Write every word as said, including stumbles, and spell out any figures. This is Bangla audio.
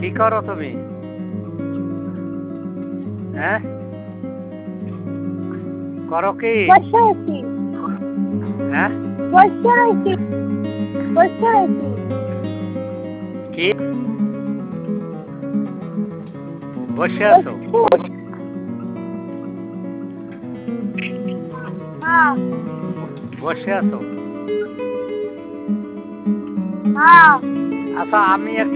কি করো তুমি? হ্যাঁ, করো কি? বসে আছি। হ্যাঁ, বসে রয়েছি। বসে রয়েছি। কি বসে আছো? হ্যাঁ বসে আছো? হ্যাঁ আচ্ছা, আমি একটা